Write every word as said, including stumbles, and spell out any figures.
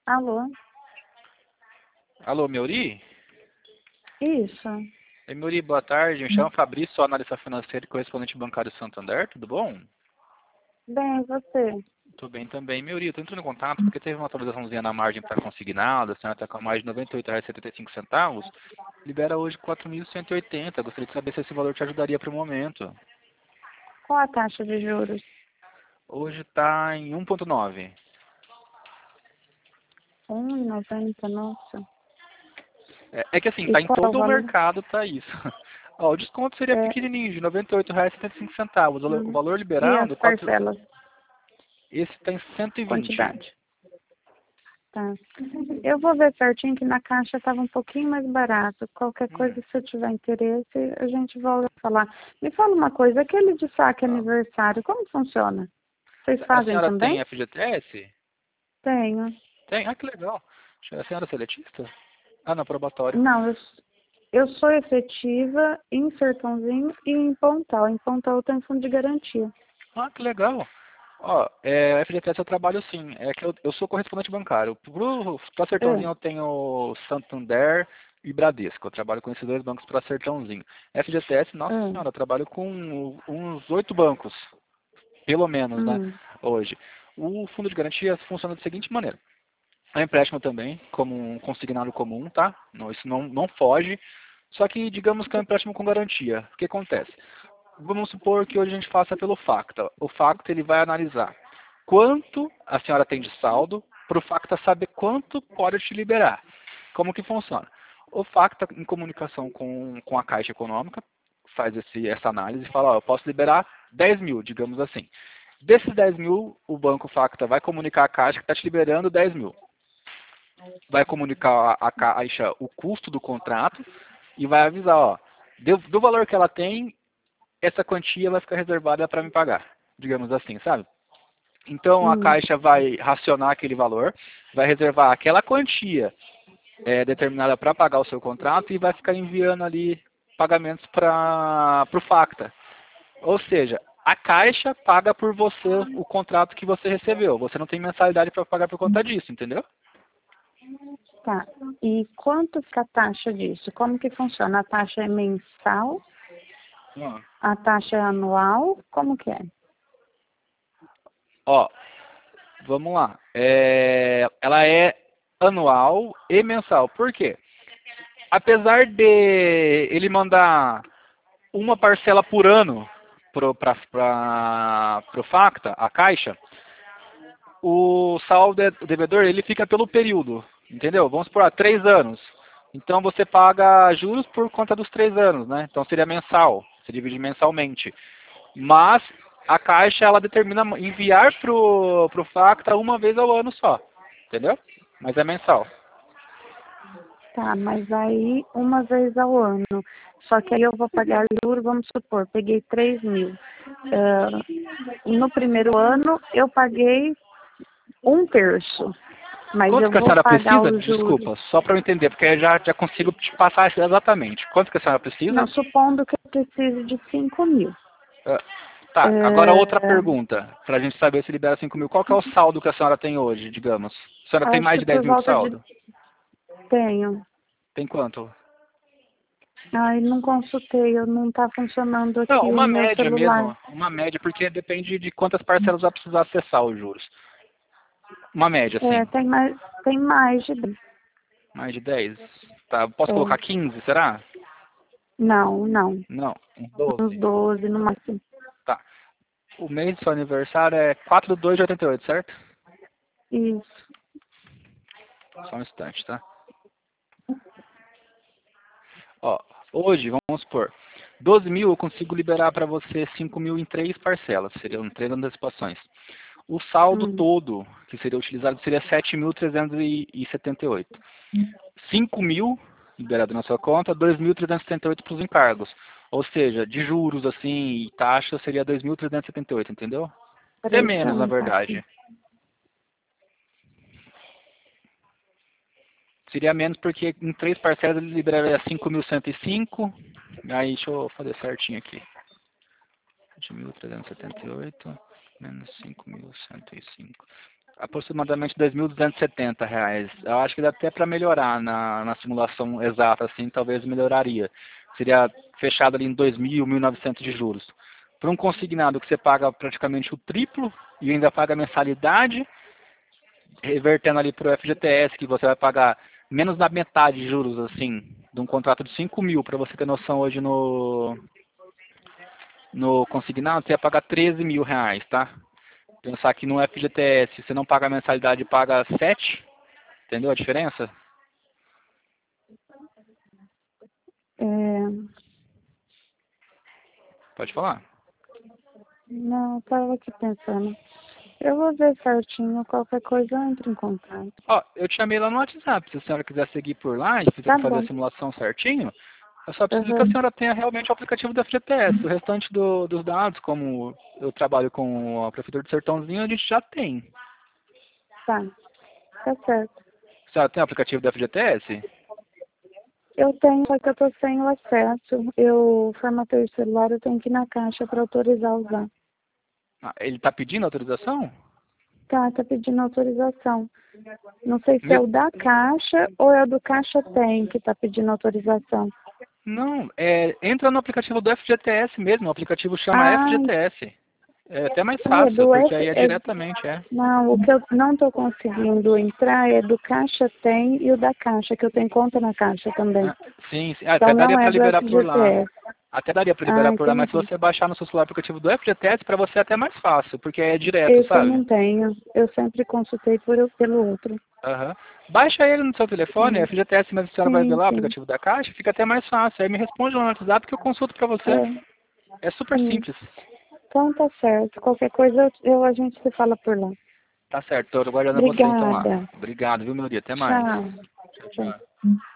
Alô? Alô, Meuri? Isso. Oi, Meuri, boa tarde. Me chamo Fabrício, sou analista financeiro e correspondente bancário Santander, tudo bom? Bem, e você? Tudo bem também. Meuri, eu estou entrando em contato porque teve uma atualizaçãozinha na margem para consignado, a senhora está com a margem de noventa e oito reais e setenta e cinco centavos, libera hoje quatro mil cento e oitenta. Gostaria de saber se esse valor te ajudaria para o momento. Qual a taxa de juros? Hoje está em um vírgula nove. um e noventa, nossa. É, é que assim, E está em qual é o todo o valor? mercado, tá isso. Ó, o desconto seria É, pequenininho, de noventa e oito reais e setenta e cinco centavos. O o hum, valor e as liberado, quatro, parcelas? esse está em cento e vinte. Quantidade? Tá. Eu vou ver certinho que na caixa estava um pouquinho mais barato. Qualquer coisa, Hum. se eu tiver interesse, a gente volta a falar. Me fala uma coisa, aquele de saque Tá. aniversário, como funciona? Vocês A fazem senhora tem também? F G T S? Tenho. Tem? Ah, que legal. A senhora é seletista? Ah, não, probatório. Não, eu, eu sou efetiva em Sertãozinho e em Pontal. Em Pontal eu tenho fundo de garantia. Ah, que legal. Ó, é, F G T S eu trabalho sim. É que eu, eu sou correspondente bancário. Para É. Sertãozinho eu tenho Santander e Bradesco. Eu trabalho com esses dois bancos para Sertãozinho. F G T S, nossa É. senhora, eu trabalho com uns oito bancos, pelo menos, né, Hum. hoje. O fundo de garantia funciona da seguinte maneira. É um empréstimo também, como um consignado comum, tá? Não, isso não, não foge. Só que digamos que é um empréstimo com garantia. O que acontece? Vamos supor que hoje a gente faça pelo Facta. O Facta ele vai analisar quanto a senhora tem de saldo para o Facta saber quanto pode te liberar. Como que funciona? O Facta, em comunicação com, com a Caixa Econômica, faz esse, essa análise e fala, ó, eu posso liberar dez mil, digamos assim. Desses dez mil, o Banco Facta vai comunicar à Caixa que está te liberando dez mil. Vai comunicar à Caixa o custo do contrato e vai avisar, ó, do, do valor que ela tem, essa quantia vai ficar reservada para me pagar, digamos assim, sabe? Então a Hum. Caixa vai racionar aquele valor, vai reservar aquela quantia é, determinada para pagar o seu contrato e vai ficar enviando ali pagamentos para o Facta. Ou seja, a Caixa paga por você o contrato que você recebeu. Você não tem mensalidade para pagar por conta disso, entendeu? Tá. E quanto fica a taxa disso? Como que funciona? A taxa é mensal? Hum. A taxa é anual? Como que é? Ó, vamos lá. É, ela é anual e mensal. Por quê? Apesar de ele mandar uma parcela por ano para o Facta, a Caixa, o saldo do devedor ele fica pelo período, entendeu? Vamos supor, ah, três anos. Então você paga juros por conta dos três anos, né? Então seria mensal, você divide mensalmente. Mas a Caixa ela determina enviar para o Facta uma vez ao ano só, entendeu? Mas é mensal. Tá, mas aí uma vez ao ano. Só que aí eu vou pagar juros, vamos supor, peguei três mil. Ah, no primeiro ano eu paguei um terço, mas Quanto eu que a vou senhora pagar precisa? os juros. Desculpa, só para eu entender, porque eu já, já consigo te passar exatamente. Quanto que a senhora Não, precisa? supondo que eu precise de cinco mil. Ah, tá, agora outra É, pergunta, para a gente saber se libera cinco mil. Qual que é o saldo que a senhora tem hoje, digamos? A senhora tem acho mais que de por dez mil de volta de. saldo? Tenho. Tem quanto? Ai, não consultei, eu não tá funcionando Não, aqui o uma meu média celular. mesmo. Uma média, porque depende de quantas parcelas vai precisar acessar os juros. Uma média, É, sim. tem mais, tem mais de dez. Mais de dez. Tá, posso É. colocar quinze, será? Não, não. Não, uns Uns doze. doze no máximo. Tá. O mês do seu aniversário é quatro de dois de oitenta e oito, certo? Isso. Só um instante, tá? Ó, hoje, vamos supor, doze mil eu consigo liberar para você cinco mil em três parcelas, seriam três antecipações. O saldo Hum. todo que seria utilizado seria sete mil trezentos e setenta e oito. cinco mil liberado na sua conta, dois mil trezentos e setenta e oito para os encargos. Ou seja, de juros assim e taxa seria dois mil trezentos e setenta e oito, entendeu? Até Peraí, deixa eu menos, na anotar aqui. verdade. Seria menos porque em três parcelas ele liberaria cinco mil cento e cinco. Aí deixa eu fazer certinho aqui. sete mil trezentos e setenta e oito menos cinco mil cento e cinco. aproximadamente dois mil duzentos e setenta reais. Eu acho que dá até para melhorar na, na simulação exata, assim, talvez melhoraria. Seria fechado ali em dois mil, mil e novecentos de juros. Para um consignado que você paga praticamente o triplo e ainda paga mensalidade, revertendo ali para o F G T S, que você vai pagar menos da metade de juros, assim, de um contrato de cinco mil, para você ter noção hoje no, no consignado, você ia pagar treze mil reais, tá? Pensar que no F G T S você não paga mensalidade e paga sete, entendeu a diferença? É, Pode falar. não, estava aqui pensando. Eu vou ver certinho, qualquer coisa eu entro em contato. Ó, eu te chamei lá no WhatsApp, se a senhora quiser seguir por lá e Tá fazer a bom. simulação certinho, eu só preciso que a Uhum. senhora tenha realmente o aplicativo do F G T S. O restante do- dos dados, como eu trabalho com a Prefeitura de Sertãozinho, a gente já tem. Tá, tá certo. A senhora tem o aplicativo do F G T S? Eu tenho, só que eu tô sem o acesso. Eu formatei o celular, eu tenho que ir na caixa para autorizar a usar. Ah, ele está pedindo autorização? Tá, tá pedindo autorização. Não sei se é Me- o da caixa ou é o do Caixa Tem que tá pedindo autorização. Não, é, entra no aplicativo do F G T S mesmo, o aplicativo chama Ah, F G T S. É até mais é fácil, do porque F... aí é É... diretamente, é. Não, o que eu não estou conseguindo entrar é do Caixa Tem e o da Caixa, que eu tenho conta na Caixa também. Ah, sim, sim. Ah, até Então daria não para é do liberar por lá. F G T S. Até daria para Ah, liberar por lá, mas se entendi. você baixar no seu celular o aplicativo do F G T S, para você é até mais fácil, porque é direto, Esse eu sabe? não tenho. Eu sempre consultei por, pelo outro. Aham. Baixa ele no seu telefone, Sim, F G T S, mas a senhora vai ver sim. lá o sim. aplicativo da Caixa, fica até mais fácil. Aí me responde lá no WhatsApp que eu consulto para você. É, É super sim. simples. Então tá certo. Qualquer coisa eu, eu- a gente se fala por lá. Tá certo, tô aguardando você então lá. Obrigada. Obrigado, viu, meu dia? Até mais. Tchau. Tchau, Tchau. tchau.